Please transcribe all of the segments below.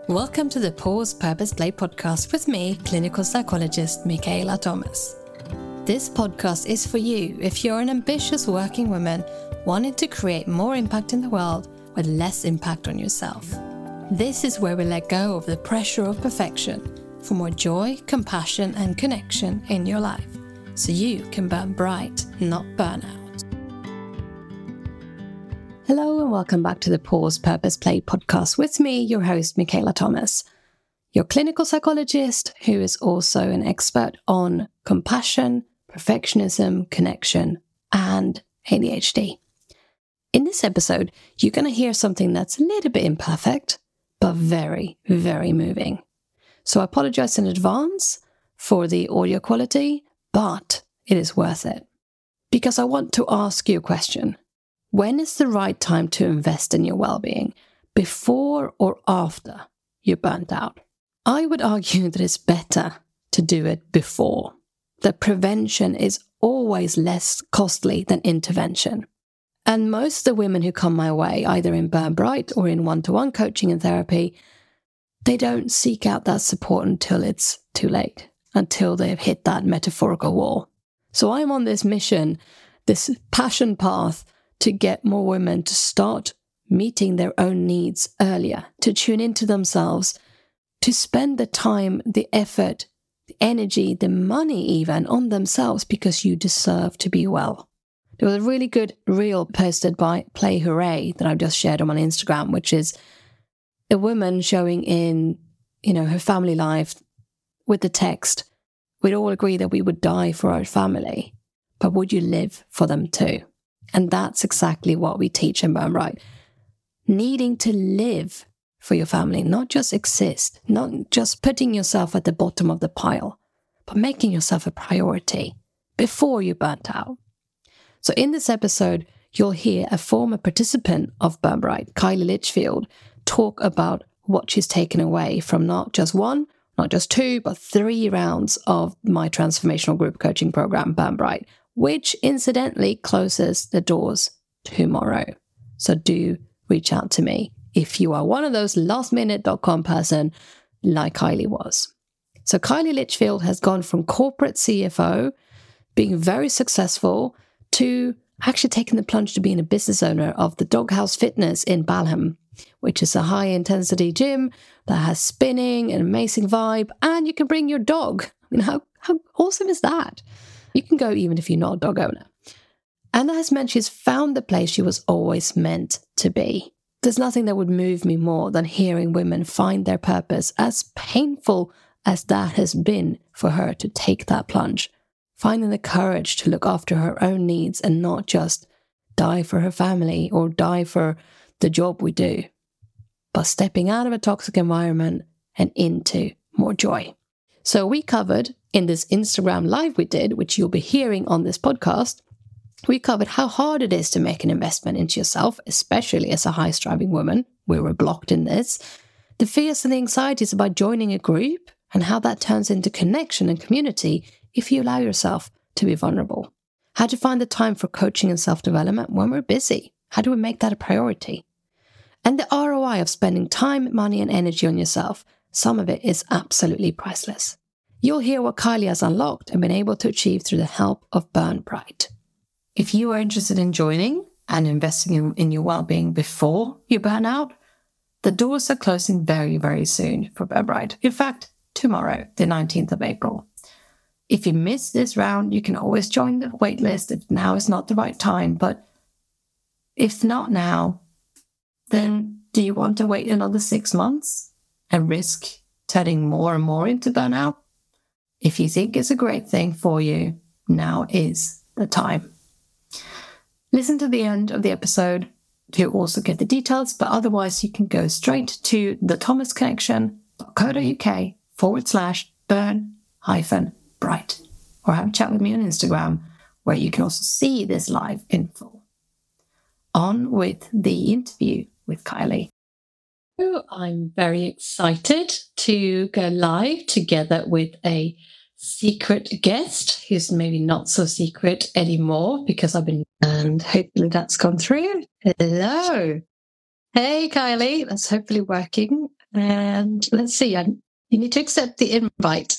Welcome to the Pause Purpose Play podcast with me, clinical psychologist Michaela Thomas. This podcast is for you if you're an ambitious working woman wanting to create more impact in the world with less impact on yourself. This is where we let go of the pressure of perfection for more joy, compassion, and connection in your life, so you can burn bright, not burn out. Hello and welcome back to the Pause Purpose Play podcast with me, your host Michaela Thomas, your clinical psychologist who is also an expert on compassion, perfectionism, connection, and ADHD. In this episode, you're going to hear something that's a little bit imperfect, but very, very moving. So I apologize in advance for the audio quality, but it is worth it. Because I want to ask you a question. When is the right time to invest in your well-being? Before or after you're burnt out? I would argue that it's better to do it before. That prevention is always less costly than intervention. And most of the women who come my way, either in Burn Bright or in one-to-one coaching and therapy, they don't seek out that support until it's too late, until they've hit that metaphorical wall. So I'm on this mission, this passion path, to get more women to start meeting their own needs earlier, to tune into themselves, to spend the time, the effort, the energy, the money even on themselves, because you deserve to be well. There was a really good reel posted by Play Hooray that I've just shared on my Instagram, which is a woman showing in, her family life with the text, we'd all agree that we would die for our family, but would you live for them too? And that's exactly what we teach in Burn Bright. Needing to live for your family, not just exist, not just putting yourself at the bottom of the pile, but making yourself a priority before you're burnt out. So in this episode, you'll hear a former participant of Burn Bright, Kylie Litchfield, talk about what she's taken away from not just one, not just two, but 3 rounds of my transformational group coaching program, Burn Bright, which incidentally closes the doors tomorrow. So do reach out to me if you are one of those lastminute.com person like Kylie was. So Kylie Litchfield has gone from corporate CFO, being very successful, to actually taking the plunge to being a business owner of the Doghouse Fitness in Balham, which is a high-intensity gym that has spinning, an amazing vibe, and you can bring your dog. How awesome is that? You can go even if you're not a dog owner. And as meant, she's found the place she was always meant to be. There's nothing that would move me more than hearing women find their purpose, as painful as that has been for her to take that plunge. Finding the courage to look after her own needs and not just die for her family or die for the job we do, but stepping out of a toxic environment and into more joy. So we covered in this Instagram live we did, which you'll be hearing on this podcast, we covered how hard it is to make an investment into yourself, especially as a high-striving woman. We were blocked in this. The fears and the anxieties about joining a group and how that turns into connection and community if you allow yourself to be vulnerable. How to find the time for coaching and self-development when we're busy. How do we make that a priority? And the ROI of spending time, money, and energy on yourself. Some of it is absolutely priceless. You'll hear what Kylie has unlocked and been able to achieve through the help of Burn Bright. If you are interested in joining and investing in your well-being before you burn out, the doors are closing very, very soon for Burn Bright. In fact, tomorrow, the 19th of April. If you miss this round, you can always join the waitlist if now is not the right time. But if not now, then do you want to wait another 6 months and risk turning more and more into burnout? If you think it's a great thing for you, now is the time. Listen to the end of the episode to also get the details, but otherwise you can go straight to thethomasconnection.co.uk/burn-bright or have a chat with me on Instagram, where you can also see this live in full. On with the interview with Kylie. I'm very excited to go live together with a secret guest who's maybe not so secret anymore because and hopefully that's gone through. Hello. Hey, Kylie. That's hopefully working. And let's see, you need to accept the invite.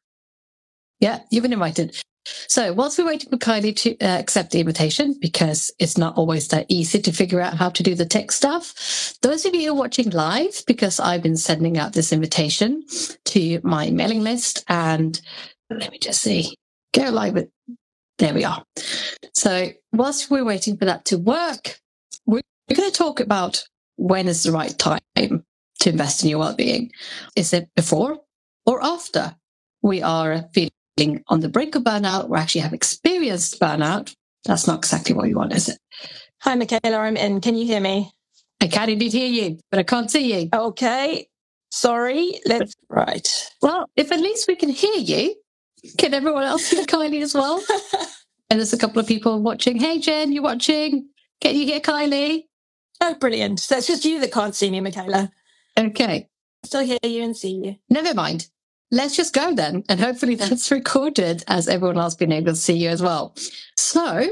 Yeah, you've been invited. So whilst we're waiting for Kylie to accept the invitation, because it's not always that easy to figure out how to do the tech stuff, those of you who are watching live, because I've been sending out this invitation to my mailing list, and let me just see, go live with, there we are. So whilst we're waiting for that to work, we're going to talk about when is the right time to invest in your well-being. Is it before or after we are feeling on the brink of burnout, or actually have experienced burnout? That's not exactly what you want, is it? Hi, Michaela, I'm in. Can you hear me? I can indeed hear you, but I can't see you. Okay, sorry. Right. Well, if at least we can hear you, can everyone else hear Kylie as well? And there's a couple of people watching. Hey, Jen, you watching? Can you hear Kylie? Oh, brilliant. So it's just you that can't see me, Michaela. Okay. I still hear you and see you. Never mind. Let's just go then. And hopefully that's recorded as everyone else been able to see you as well. So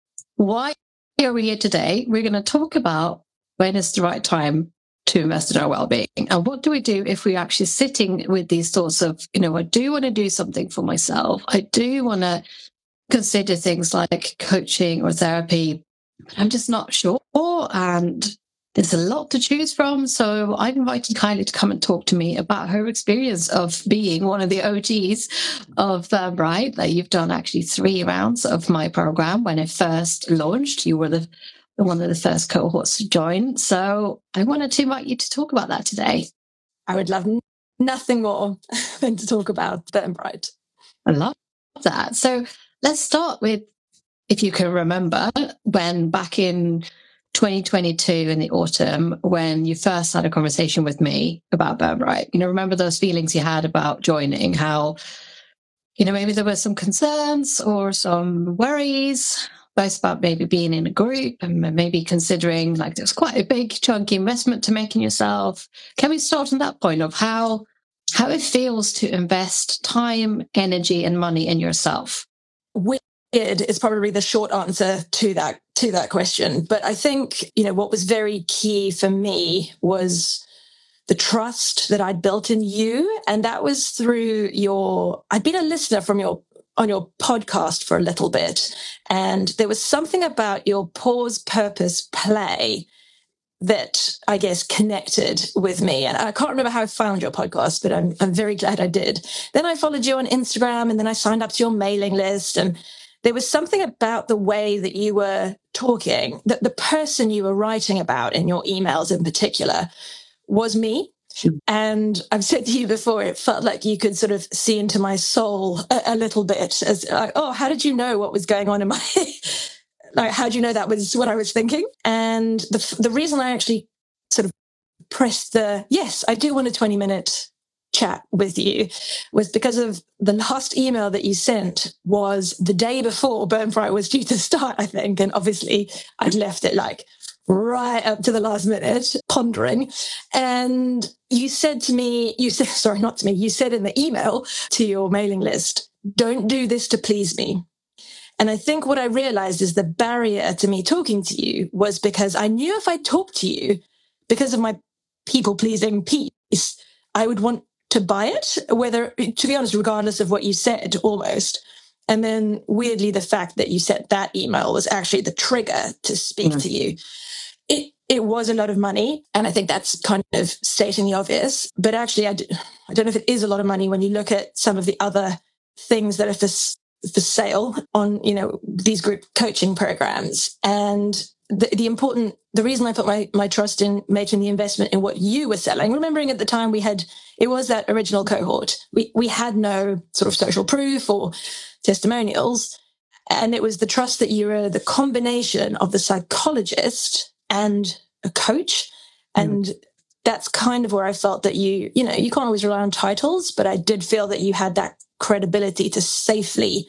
why are we here today? We're going to talk about when is the right time to invest in our well-being. And what do we do if we're actually sitting with these thoughts of, I do want to do something for myself. I do want to consider things like coaching or therapy, but I'm just not sure. And there's a lot to choose from. So I've invited Kylie to come and talk to me about her experience of being one of the OGs of Bright. That you've done actually 3 rounds of my program. When it first launched, you were one of the first cohorts to join. So I wanted to invite you to talk about that today. I would love nothing more than to talk about Burn Bright. I love that. So let's start with, if you can remember, when back in 2022 in the autumn, when you first had a conversation with me about Burn Bright, remember those feelings you had about joining, how, maybe there were some concerns or some worries, both about maybe being in a group and maybe considering like there's quite a big chunky investment to make in yourself. Can we start on that point of how it feels to invest time, energy, and money in yourself? Weird is probably the short answer to that question. But I think, what was very key for me was the trust that I'd built in you. And that was through I'd been a listener on your podcast for a little bit. And there was something about your pause, purpose, play that I guess connected with me. And I can't remember how I found your podcast, but I'm very glad I did. Then I followed you on Instagram, and then I signed up to your mailing list. And there was something about the way that you were talking, that the person you were writing about in your emails in particular was me. And I've said to you before, it felt like you could sort of see into my soul a little bit, as like, oh, how did you know what was going on in my like, how do you know that was what I was thinking? And the reason I actually sort of pressed yes, I do want a 20-minute chat with you was because of the last email that you sent was the day before Burn Bright was due to start, I think. And obviously I'd left it like right up to the last minute pondering. And you said to me, you said in the email to your mailing list, don't do this to please me. And I think what I realized is the barrier to me talking to you was because I knew if I talked to you, because of my people-pleasing piece, I would want to buy it, to be honest, regardless of what you said, almost. And then weirdly, the fact that you sent that email was actually the trigger to speak to you. It was a lot of money, and I think that's kind of stating the obvious. But actually, I don't know if it is a lot of money when you look at some of the other things that are for sale on, these group coaching programs. And the reason I put my trust in making the investment in what you were selling, remembering at the time it was that original cohort. We had no sort of social proof or testimonials. And it was the trust that you were the combination of the psychologist and a coach. And that's kind of where I felt that you can't always rely on titles, but I did feel that you had that credibility to safely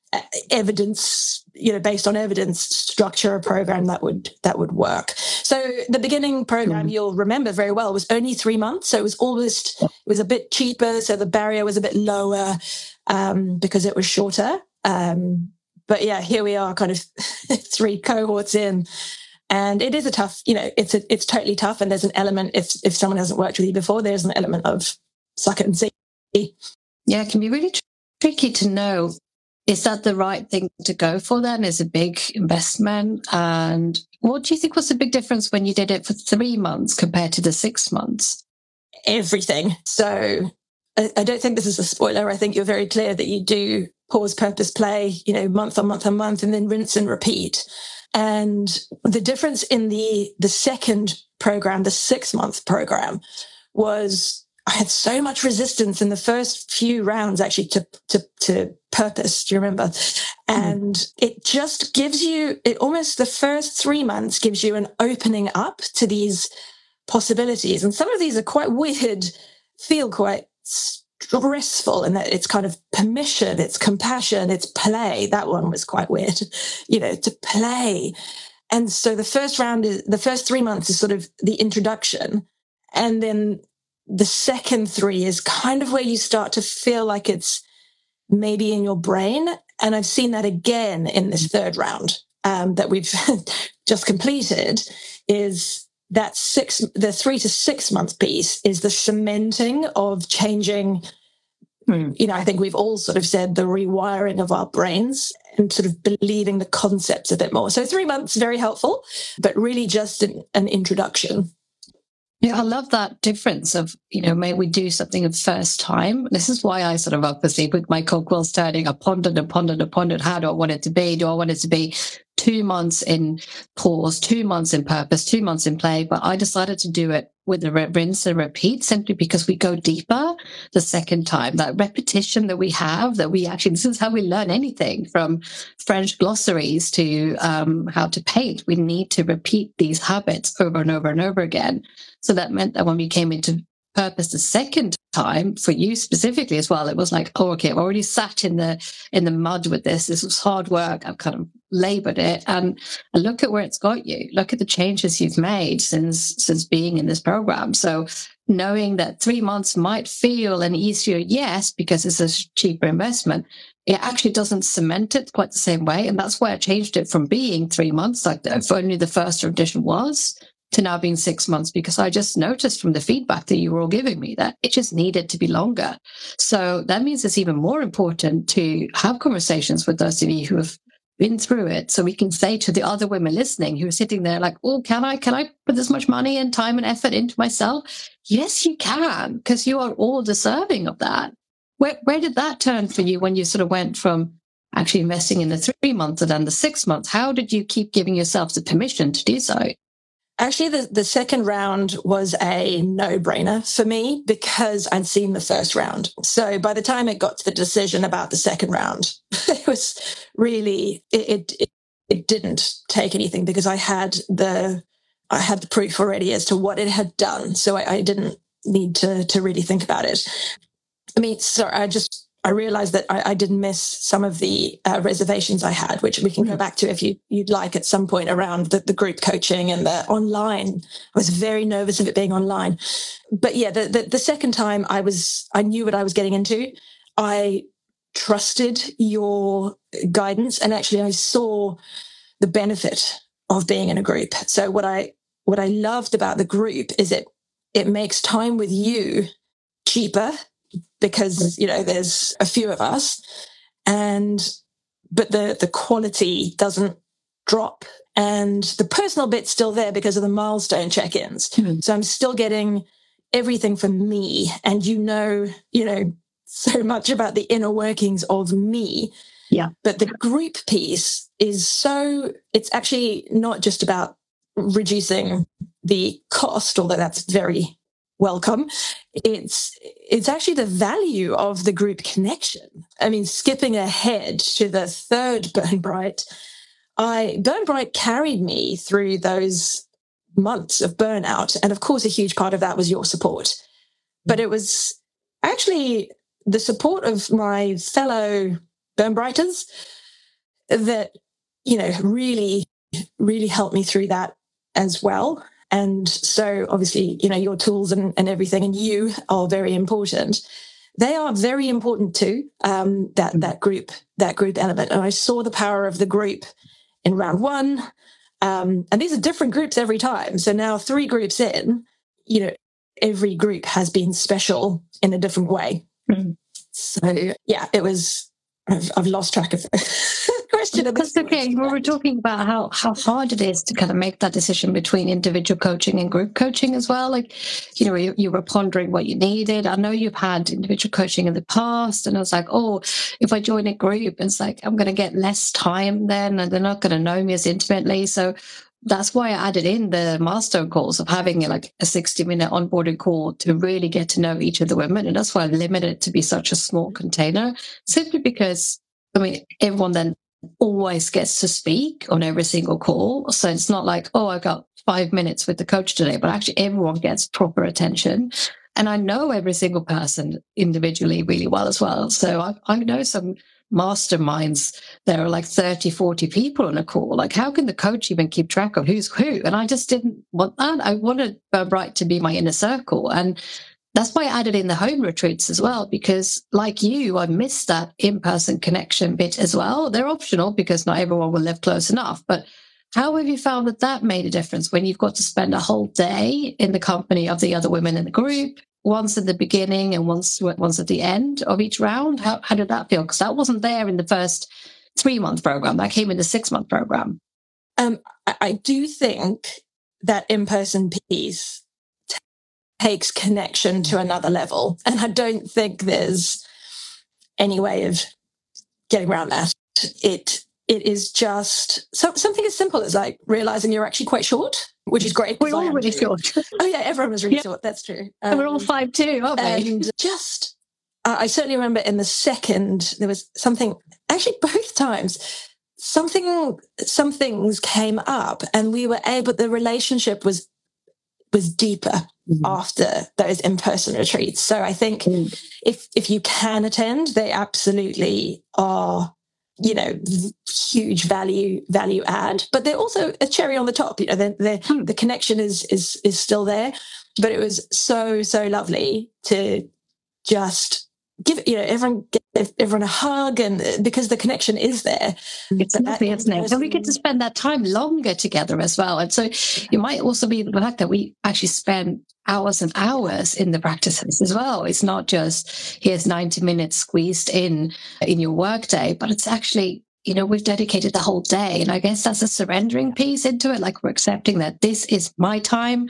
evidence, based on evidence, structure a program that would work. So the beginning program, you'll remember very well, was only 3 months. So it was a bit cheaper. So the barrier was a bit lower because it was shorter. But yeah, here we are kind of 3 cohorts in. And it is a tough, it's totally tough. And there's an element, if someone hasn't worked with you before, there's an element of suck it and see. Yeah, it can be really tricky to know, is that the right thing to go for then? Is a big investment? And what do you think was the big difference when you did it for 3 months compared to the 6 months? Everything. So I don't think this is a spoiler. I think you're very clear that you do pause, purpose, play, month on month on month, and then rinse and repeat. And the difference in the second program, the 6-month program, was I had so much resistance in the first few rounds actually to purpose. Do you remember? And it just gives you, the first 3 months gives you an opening up to these possibilities. And some of these are quite weird, feel quite stressful, in that it's kind of permission, it's compassion, it's play. That one was quite weird, to play. And so the first 3 months is sort of the introduction. And then the second 3 is kind of where you start to feel like it's maybe in your brain. And I've seen that again in this third round that we've just completed, is that the 3 to 6 month piece is the cementing of changing. I think we've all sort of said the rewiring of our brains and sort of believing the concepts a bit more. So 3 months, very helpful, but really just an introduction. Yeah, I love that difference of, may we do something the first time. This is why I sort of obviously with my cogwheels turning, I pondered and pondered and pondered, how do I want it to be? Do I want it to be 2 months in pause, 2 months in purpose, 2 months in play? But I decided to do it with the rinse and repeat, simply because we go deeper the second time. That repetition that we have, this is how we learn anything, from French glossaries to how to paint. We need to repeat these habits over and over and over again. So that meant that when we came into purpose the second time, for you specifically as well, it was like, oh, okay, I've already sat in the mud with this. This was hard work. I've kind of labored it, and look at where it's got you. Look at the changes you've made since being in this program. So knowing that 3 months might feel an easier yes, because it's a cheaper investment, it actually doesn't cement it quite the same way. And that's why I changed it from being 3 months, like if only the first edition was, to now being 6 months, because I just noticed from the feedback that you were all giving me that it just needed to be longer. So that means it's even more important to have conversations with those of you who have been through it, so we can say to the other women listening who are sitting there like, oh, can I put this much money and time and effort into myself? Yes, you can, because you are all deserving of that. Where did that turn for you when you sort of went from actually investing in the 3 months and then the 6 months? How did you keep giving yourself the permission to do so? Actually, the second round was a no-brainer for me because I'd seen the first round. So by the time it got to the decision about the second round, it was really, it didn't take anything, because I had the proof already as to what it had done. So I didn't need to really think about it. I mean, sorry, I realized that I did miss some of the reservations I had, which we can go back to if you'd like at some point, around the group coaching and the online. I was very nervous of it being online. But yeah, the second time I knew what I was getting into. I trusted your guidance, and actually I saw the benefit of being in a group. So what I loved about the group is it makes time with you cheaper, because there's a few of us, but the quality doesn't drop, and the personal bit's still there because of the milestone check-ins. So I'm still getting everything from me, and so much about the inner workings of me. Yeah. But the group piece it's actually not just about reducing the cost, although that's very welcome. It's actually the value of the group connection. I mean, skipping ahead to the third Burn Bright, Burn Bright carried me through those months of burnout. And of course, a huge part of that was your support. But it was actually the support of my fellow Burn Brighters that, really, really helped me through that as well. And so obviously, your tools and everything, and you are very important. They are very important too, that group element. And I saw the power of the group in round 1. And these are different groups every time. So now 3 groups in, every group has been special in a different way. Mm. So yeah, it was, I've lost track of the question. That's okay. We were talking about how hard it is to kind of make that decision between individual coaching and group coaching as well. Like, you were pondering what you needed. I know you've had individual coaching in the past, and I was like, oh, if I join a group, it's like, I'm going to get less time then, and they're not going to know me as intimately. So that's why I added in the milestone calls of having like a 60-minute onboarding call to really get to know each of the women. And that's why I limited it to be such a small container, simply because, everyone then always gets to speak on every single call. So it's not like, oh, I got 5 minutes with the coach today, but actually everyone gets proper attention. And I know every single person individually really well as well. So I know some masterminds, there are like 30, 40 people on a call. Like, how can the coach even keep track of who's who? And I just didn't want that. I wanted Burn Bright to be my inner circle. And that's why I added in the home retreats as well, because like you, I missed that in-person connection bit as well. They're optional because not everyone will live close enough. But how have you found that made a difference when you've got to spend a whole day in the company of the other women in the group, once at the beginning and once at the end of each round? How did that feel? Because that wasn't there in the first 3-month program. That came in the 6-month program. I do think that in-person piece takes connection to another level. And I don't think there's any way of getting around that. It is just something as simple as like realizing you're actually quite short, which is great. We're all really short. Oh yeah, everyone was really short. That's true. We're all 5'2", aren't we? And just, I certainly remember in the second, there was something, actually both times, some things came up and we were able, the relationship was deeper after those in-person retreats. So I think if you can attend, they absolutely are, huge value add, but they're also a cherry on the top. The connection is still there, but it was so lovely to just give everyone a hug, and because the connection is there. It's lovely, isn't it? And we get to spend that time longer together as well. And so you might also be the fact that we actually spend hours and hours in the practices as well. It's not just here's 90 minutes squeezed in your workday, but it's actually, we've dedicated the whole day. And I guess that's a surrendering piece into it. Like, we're accepting that this is my time.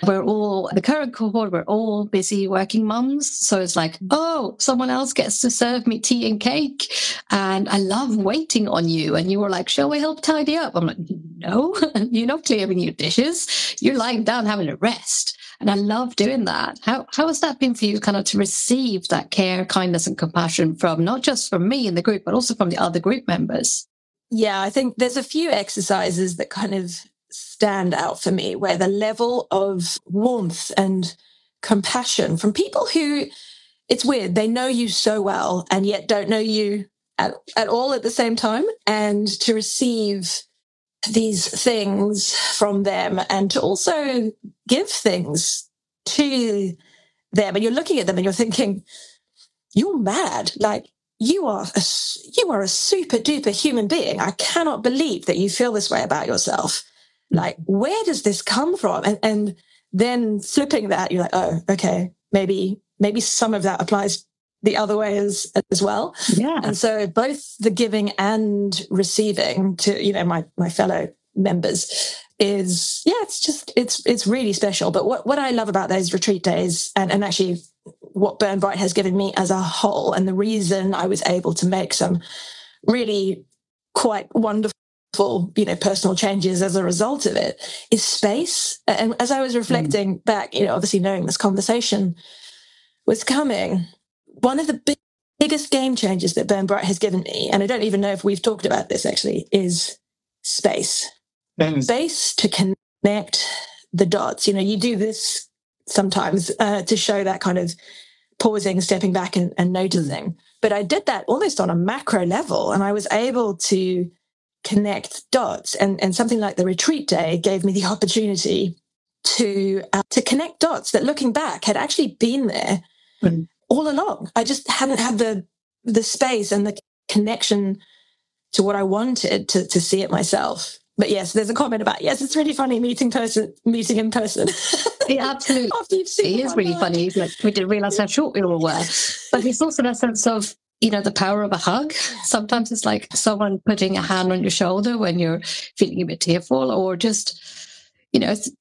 The current cohort, we're all busy working mums. So it's like, oh, someone else gets to serve me tea and cake. And I love waiting on you. And you were like, shall we help tidy up? I'm like, no, you're not clearing your dishes. You're lying down having a rest. And I love doing that. How has that been for you, kind of to receive that care, kindness, and compassion from not just from me in the group, but also from the other group members? Yeah, I think there's a few exercises that kind of stand out for me, where the level of warmth and compassion from people who, it's weird, they know you so well and yet don't know you at all at the same time. And to receive these things from them and to also give things to them, and you're looking at them and you're thinking, you're mad. Like, you are a super duper human being. I cannot believe that you feel this way about yourself. Like, where does this come from? And then flipping that, you're like, oh, okay, maybe some of that applies the other way as well. Yeah. And so both the giving and receiving to, my fellow members is, it's really special. But what I love about those retreat days and actually what Burn Bright has given me as a whole, and the reason I was able to make some really quite wonderful, personal changes as a result of it, is space. And as I was reflecting back, obviously knowing this conversation was coming, one of the biggest game changers that Burn Bright has given me, and I don't even know if we've talked about this actually, is space. Space to connect the dots. You do this sometimes to show that kind of pausing, stepping back and noticing. But I did that almost on a macro level, and I was able to connect dots. And something like the retreat day gave me the opportunity to connect dots that, looking back, had actually been there all along. I just hadn't had the space and the connection to what I wanted to see it myself. But yes, there's a comment about, yes, it's really funny meeting in person. Yeah, absolutely. After you've seen it is really funny. Like, we didn't realize how short we all were. But it's also that sense of, the power of a hug. Sometimes it's like someone putting a hand on your shoulder when you're feeling a bit tearful, or just, in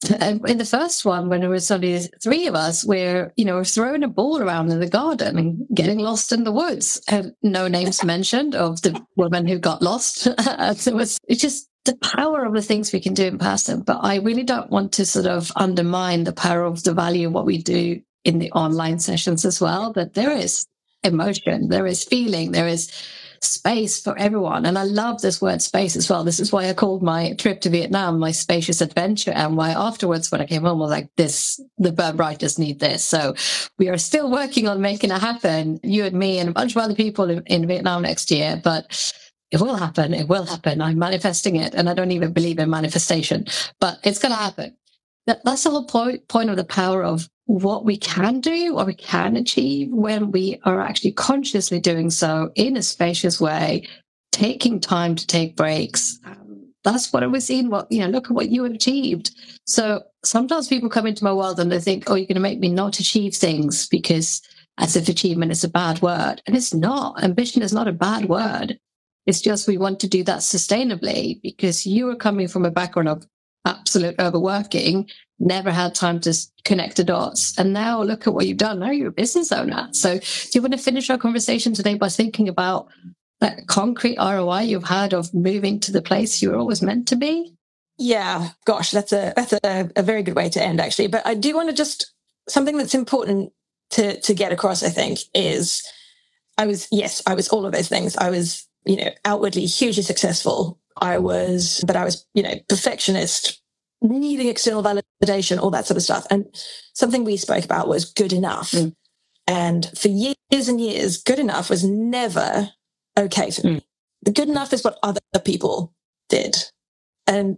the first one, when there was only 3 of us, we're throwing a ball around in the garden and getting lost in the woods. And no names mentioned of the woman who got lost. It's just the power of the things we can do in person. But I really don't want to sort of undermine the power of the value of what we do in the online sessions as well, that there is emotion, there is feeling, there is space for everyone. And I love this word space as well. This is why I called my trip to Vietnam my spacious adventure, and why afterwards when I came home I was like, the Bird Writers need this. So we are still working on making it happen, you and me and a bunch of other people in Vietnam next year. But it will happen. It will happen. I'm manifesting it, and I don't even believe in manifestation, but it's going to happen. That's the whole point of the power of what we can do, what we can achieve when we are actually consciously doing so in a spacious way, taking time to take breaks. That's what I was seeing. Look at what you have achieved. So sometimes people come into my world and they think, oh, you're going to make me not achieve things, because as if achievement is a bad word. And it's not. Ambition is not a bad word. It's just we want to do that sustainably, because you are coming from a background of absolute overworking, never had time to connect the dots. And now look at what you've done. Now you're a business owner. So do you want to finish our conversation today by thinking about that concrete ROI you've had of moving to the place you were always meant to be? Yeah, gosh, that's a very good way to end, actually. But I do want to something that's important to get across, I think, is I was all of those things. I was, outwardly hugely successful. I was perfectionist, needing external validation, all that sort of stuff. And something we spoke about was good enough. Mm. And for years and years, good enough was never okay for me. The good enough is what other people did. And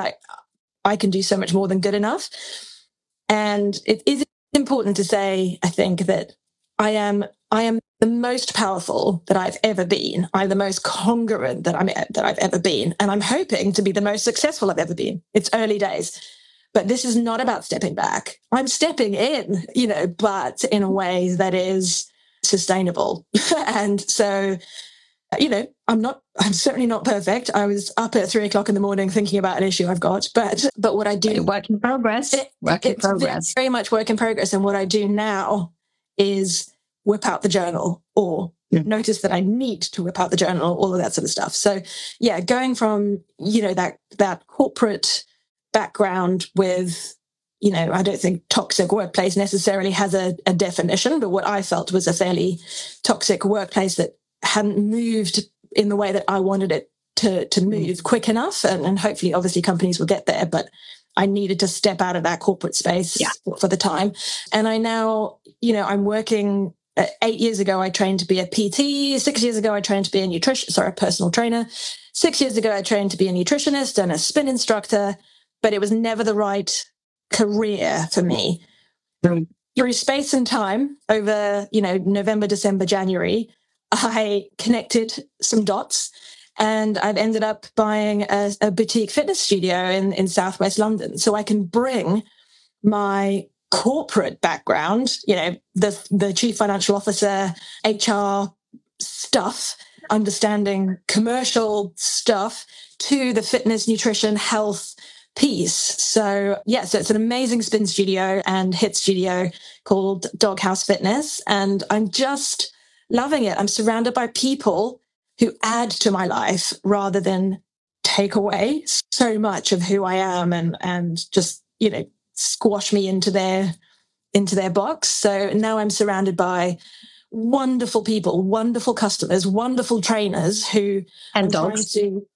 I can do so much more than good enough. And it is important to say, I think, that I am the most powerful that I've ever been. I'm the most congruent that I've ever been. And I'm hoping to be the most successful I've ever been. It's early days. But this is not about stepping back. I'm stepping in, but in a way that is sustainable. And so, I'm certainly not perfect. I was up at 3:00 in the morning thinking about an issue I've got, but what I do, work in progress. It's very much work in progress. And what I do now is whip out the journal, or notice that I need to whip out the journal, all of that sort of stuff. So yeah, going from, that corporate background with, I don't think toxic workplace necessarily has a definition, but what I felt was a fairly toxic workplace that hadn't moved in the way that I wanted it to move quick enough. And hopefully, obviously, companies will get there, but I needed to step out of that corporate space for the time. And I now, I'm working. 8 years ago, I trained to be a PT. 6 years ago, I trained to be a personal trainer. 6 years ago, I trained to be a nutritionist and a spin instructor, but it was never the right career for me. Through space and time, over, November, December, January, I connected some dots, and I've ended up buying a boutique fitness studio in Southwest London. So I can bring my corporate background, the chief financial officer, HR stuff, understanding commercial stuff, to the fitness, nutrition, health piece. So so it's an amazing spin studio and HIIT studio called Doghouse Fitness. And I'm just loving it. I'm surrounded by people who add to my life rather than take away so much of who I am and just, squash me into their box. So now I'm surrounded by wonderful people, wonderful customers, wonderful trainers and dogs who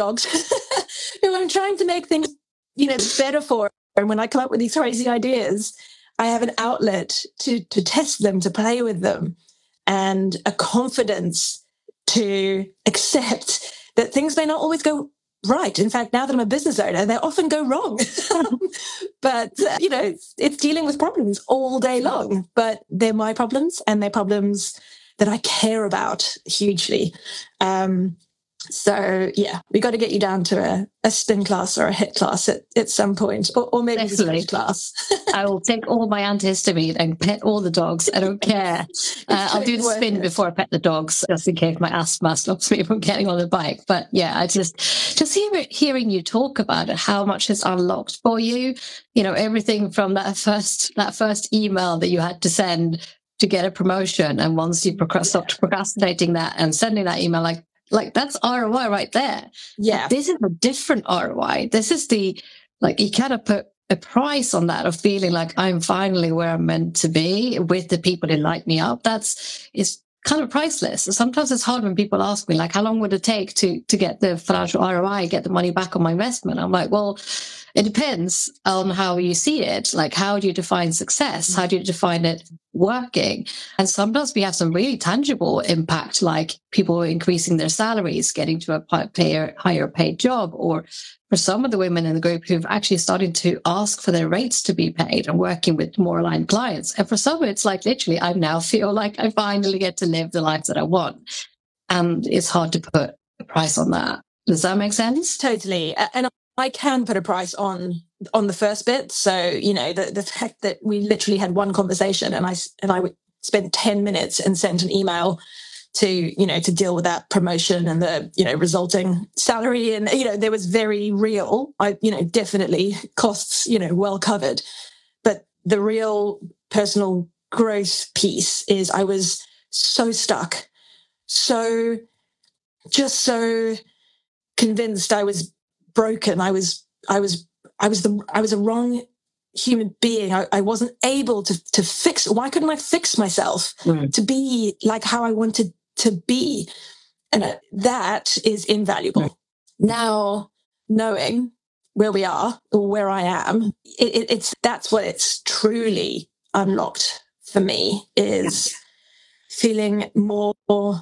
I'm trying to make things, better for. And when I come up with these crazy ideas, I have an outlet to test them, to play with them, and a confidence to accept that things may not always go right. In fact, now that I'm a business owner, they often go wrong. But, it's dealing with problems all day long. But they're my problems, and they're problems that I care about hugely. So yeah, we got to get you down to a spin class or a HIIT class at some point, or maybe a switch class. I will take all my antihistamine and pet all the dogs. I don't care. I'll do the spin before I pet the dogs, just in case my asthma stops me from getting on the bike. But yeah, I just hearing you talk about it, how much is unlocked for you. You know, everything from that first email that you had to send to get a promotion, and once you stopped procrastinating that and sending that email, like that's ROI right there. Yeah. But this is a different ROI. This is you kind of put a price on that of feeling like I'm finally where I'm meant to be with the people that light me up. It's kind of priceless. Sometimes it's hard when people ask me, like, how long would it take to get the financial ROI, get the money back on my investment? I'm like, well, it depends on how you see it. Like, how do you define success? How do you define it working? And sometimes we have some really tangible impact, like people increasing their salaries, getting to a higher paid job, or for some of the women in the group who've actually started to ask for their rates to be paid and working with more aligned clients. And for some, it's like literally, I now feel like I finally get to live the life that I want. And it's hard to put a price on that. Does that make sense? Totally. And I can put a price on the first bit. So, you know, the fact that we literally had one conversation and I would spend 10 minutes and sent an email to deal with that promotion and the, resulting salary. And, there was very real, definitely costs, well covered. But the real personal growth piece is I was so stuck, so convinced I was broken. I was a wrong human being. I wasn't able to fix. Why couldn't I fix myself to be like how I wanted to be? And that is invaluable. Now, knowing where we are or where I am, that's what it's truly unlocked for me, is feeling more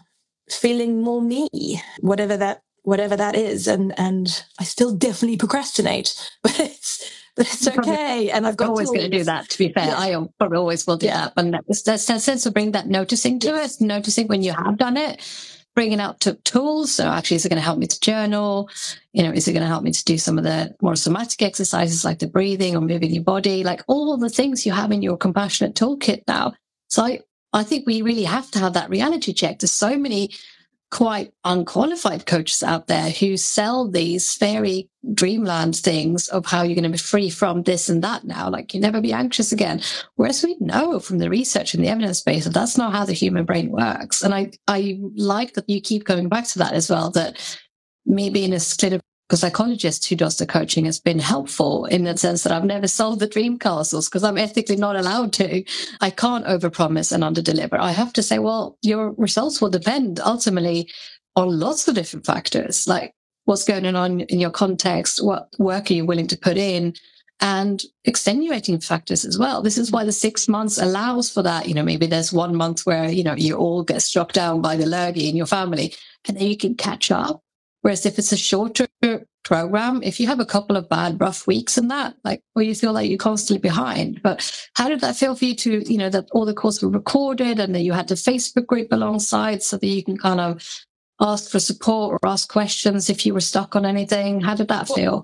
me, whatever that is. And I still definitely procrastinate, but it's okay. And I've got always going to do that, to be fair. Yeah. I probably always will do that. And there's that sense of bring that noticing to it, noticing when you have done it, bringing out tools. So actually, is it going to help me to journal? Is it going to help me to do some of the more somatic exercises like the breathing or moving your body, like all the things you have in your compassionate toolkit now. So I think we really have to have that reality check. There's so many quite unqualified coaches out there who sell these fairy dreamland things of how you're going to be free from this and that now, like you never be anxious again. Whereas we know from the research and the evidence base that that's not how the human brain works. And I like that you keep going back to that as well, that me being a clinical psychologist who does the coaching has been helpful in the sense that I've never sold the dream castles because I'm ethically not allowed to. I can't overpromise and underdeliver. I have to say, well, your results will depend ultimately on lots of different factors, like what's going on in your context, what work are you willing to put in, and extenuating factors as well. This is why the 6 months allows for that. Maybe there's 1 month where, you all get struck down by the lurgy in your family and then you can catch up. Whereas if it's a shorter program, if you have a couple of bad, rough weeks in that, or you feel like you're constantly behind. But how did that feel for you to, that all the courses were recorded and that you had the Facebook group alongside so that you can kind of ask for support or ask questions if you were stuck on anything? How did that feel?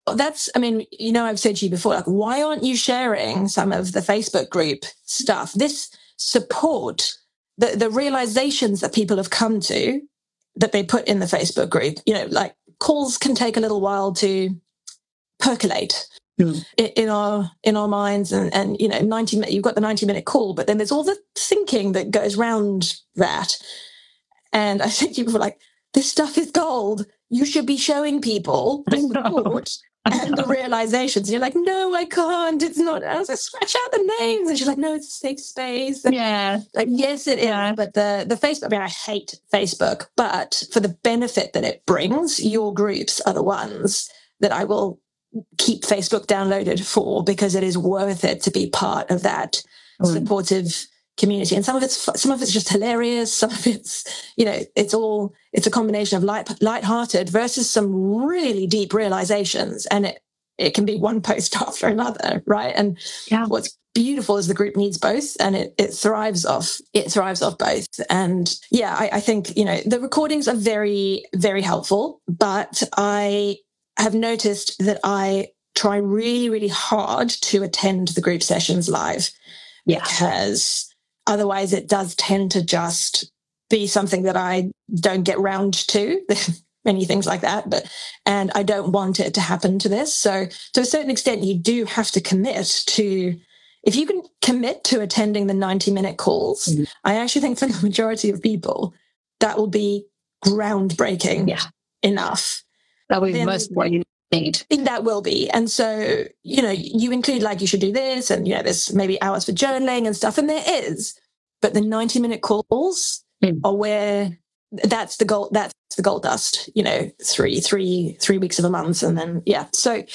I've said to you before, why aren't you sharing some of the Facebook group stuff? This support, the realizations that people have come to, that they put in the Facebook group, calls can take a little while to percolate in our minds. And 90 minutes, you've got the 90-minute call, but then there's all the thinking that goes around that. And I think people were like, this stuff is gold. You should be showing people the support and the realizations. And you're like, no, I can't. It's not. I was like, scratch out the names. And she's like, no, it's a safe space. Yeah. Yes, it is. But the Facebook, I hate Facebook, but for the benefit that it brings, your groups are the ones that I will keep Facebook downloaded for, because it is worth it to be part of that supportive community. And some of it's just hilarious. Some of it's, it's a combination of lighthearted versus some really deep realizations. And it can be one post after another, right? And what's beautiful is the group needs both, and it thrives off both. And yeah, I think, you know, the recordings are very, very helpful, but I have noticed that I try really, really hard to attend the group sessions live, because otherwise it does tend to just be something that I don't get round to. Many things like that, and I don't want it to happen to this. So to a certain extent, you do have to commit to, if you can commit to attending the 90-minute calls, I actually think for the majority of people, that will be groundbreaking enough. That will be most what you need. That will be. And so, you know, you include like, you should do this, and, you know, there's maybe hours for journaling and stuff, and there is, but the 90-minute calls are where that's the gold dust, you know, three weeks of a month. And then, so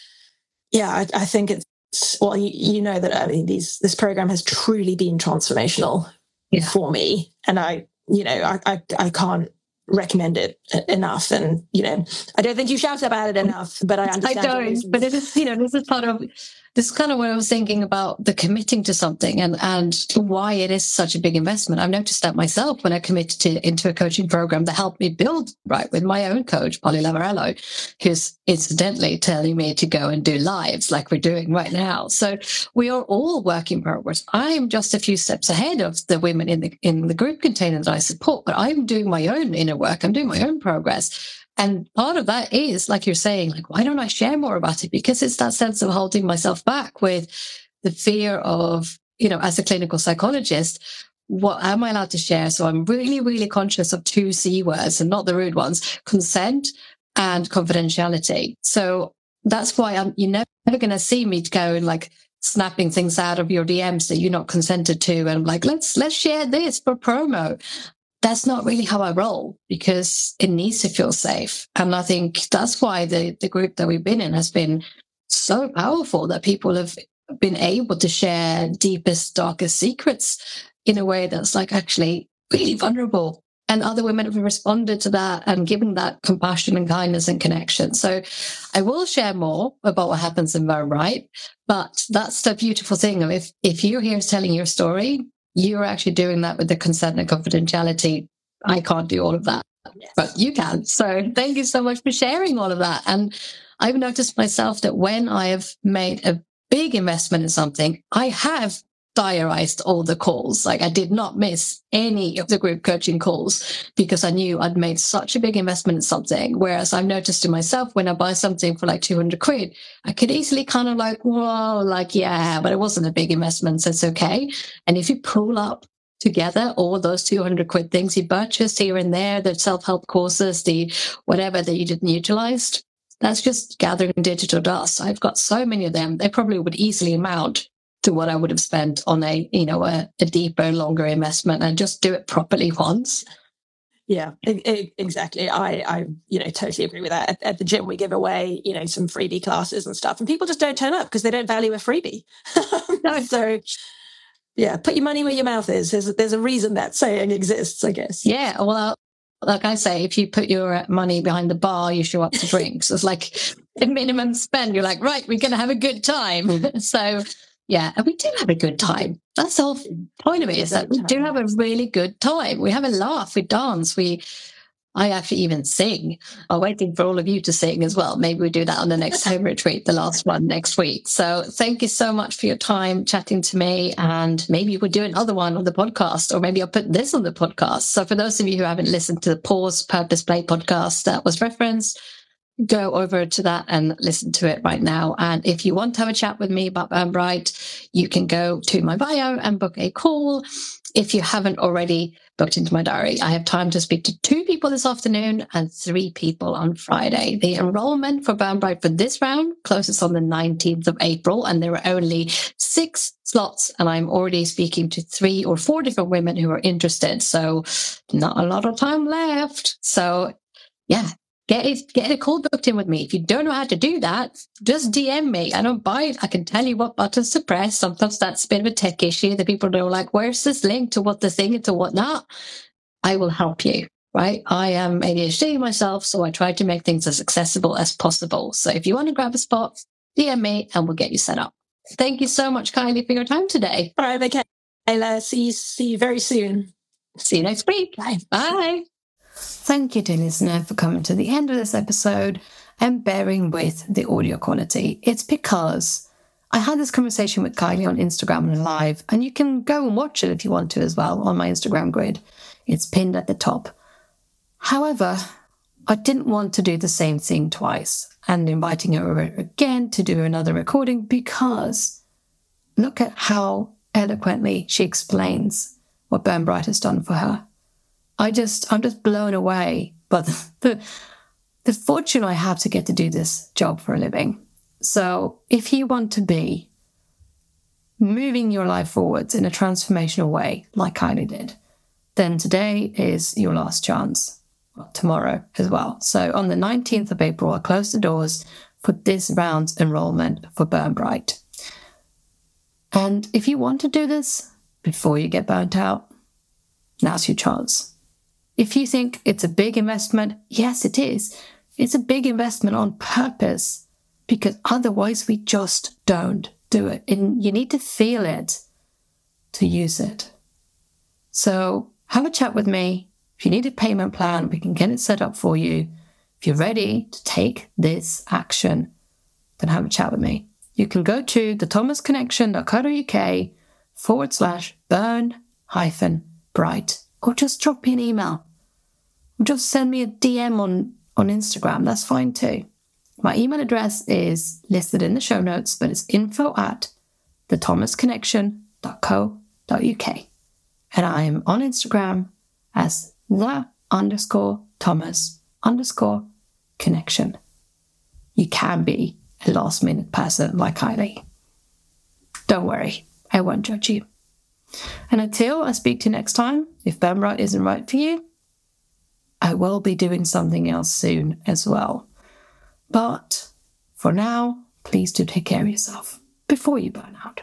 I think it's, well, you know that, I mean, this program has truly been transformational for me. And I can't recommend it enough. And, you know, I don't think you shout about it enough, but I understand. I don't, but it is, you know, this is kind of what I was thinking about, the committing to something and why it is such a big investment. I've noticed that myself when I committed into a coaching program that helped me build right with my own coach, Polly Lavarello, who's incidentally telling me to go and do lives like we're doing right now. So we are all work in progress. I'm just a few steps ahead of the women in the group container that I support, but I'm doing my own inner work. I'm doing my own progress. And part of that is, like you're saying, like, why don't I share more about it? Because it's that sense of holding myself back with the fear of, you know, as a clinical psychologist, what am I allowed to share? So I'm really, really conscious of 2 C words, and not the rude ones: consent and confidentiality. So that's why you're never going to see me go and like snapping things out of your DMs that you're not consented to. And I'm like, let's share this for promo. That's not really how I roll, because it needs to feel safe. And I think that's why the group that we've been in has been so powerful, that people have been able to share deepest, darkest secrets in a way that's like actually really vulnerable. And other women have responded to that and given that compassion and kindness and connection. So I will share more about what happens in Burn Bright, but that's the beautiful thing of if you're here telling your story, you're actually doing that with the consent and confidentiality. I can't do all of that, but you can. So thank you so much for sharing all of that. And I've noticed myself that when I have made a big investment in something, I have diarized all the calls. Like, I did not miss any of the group coaching calls because I knew I'd made such a big investment in something. Whereas I've noticed to myself, when I buy something for like 200 quid, I could easily kind of like, whoa, like, yeah, but it wasn't a big investment, so it's okay. And if you pull up together all those 200 quid things you purchased here and there, the self-help courses, the whatever that you didn't utilize, that's just gathering digital dust. I've got so many of them. They probably would easily amount to what I would have spent on a deeper, longer investment, and just do it properly once. Yeah, exactly. I totally agree with that. At the gym, we give away, some freebie classes and stuff, and people just don't turn up because they don't value a freebie. No. So, yeah, put your money where your mouth is. There's a reason that saying exists, I guess. Yeah, well, like I say, if you put your money behind the bar, you show up to drinks. It's like a minimum spend. You're like, right, we're going to have a good time. So, yeah, and we do have a good time. That's the whole point of it, is that we do have a really good time. We have a laugh, we dance, I actually even sing. I'm waiting for all of you to sing as well. Maybe we do that on the next home retreat, the last one next week. So thank you so much for your time chatting to me. And maybe we'll do another one on the podcast, or maybe I'll put this on the podcast. So for those of you who haven't listened to the Pause Purpose Play podcast that was referenced, go over to that and listen to it right now. And if you want to have a chat with me about Burn Bright, you can go to my bio and book a call. If you haven't already booked into my diary, I have time to speak to 2 people this afternoon and 3 people on Friday. The enrollment for Burn Bright for this round closes on the 19th of April, and there are only 6 slots, and I'm already speaking to 3 or 4 different women who are interested. So not a lot of time left. So yeah, get a call booked in with me. If you don't know how to do that, just DM me. I don't bite. I can tell you what buttons to press. Sometimes that's a bit of a tech issue that people are like, where's this link to what the thing and to what not? I will help you, right? I am ADHD myself, so I try to make things as accessible as possible. So if you want to grab a spot, DM me and we'll get you set up. Thank you so much, Kylie, for your time today. All right, Michaela. See you very soon. See you next week. Bye. Bye. Thank you, dear listener, for coming to the end of this episode and bearing with the audio quality. It's because I had this conversation with Kylie on Instagram and Live, and you can go and watch it if you want to as well on my Instagram grid. It's pinned at the top. However, I didn't want to do the same thing twice and inviting her again to do another recording, because look at how eloquently she explains what Burn Bright has done for her. I'm just blown away by the fortune I have to get to do this job for a living. So if you want to be moving your life forwards in a transformational way, like Kylie did, then today is your last chance. Well, tomorrow as well. So on the 19th of April, I close the doors for this round's enrollment for Burn Bright. And if you want to do this before you get burnt out, now's your chance. If you think it's a big investment, yes, it is. It's a big investment on purpose, because otherwise we just don't do it. And you need to feel it to use it. So have a chat with me. If you need a payment plan, we can get it set up for you. If you're ready to take this action, then have a chat with me. You can go to thethomasconnection.co.uk/burn-bright, or just drop me an email. Or just send me a DM on Instagram. That's fine too. My email address is listed in the show notes, but it's info@thethomasconnection.co.uk. And I am on Instagram as the_Thomas_connection. You can be a last minute person like Kylie. Don't worry, I won't judge you. And until I speak to you next time, if Burn Bright isn't right for you, I will be doing something else soon as well. But for now, please do take care of yourself before you burn out.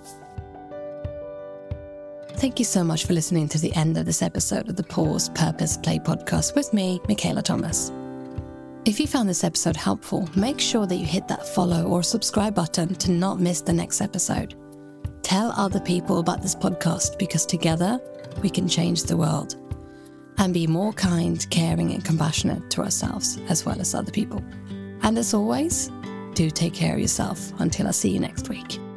Thank you so much for listening to the end of this episode of the Pause, Purpose, Play podcast with me, Michaela Thomas. If you found this episode helpful, make sure that you hit that follow or subscribe button to not miss the next episode. Tell other people about this podcast, because together we can change the world and be more kind, caring and compassionate to ourselves as well as other people. And as always, do take care of yourself until I see you next week.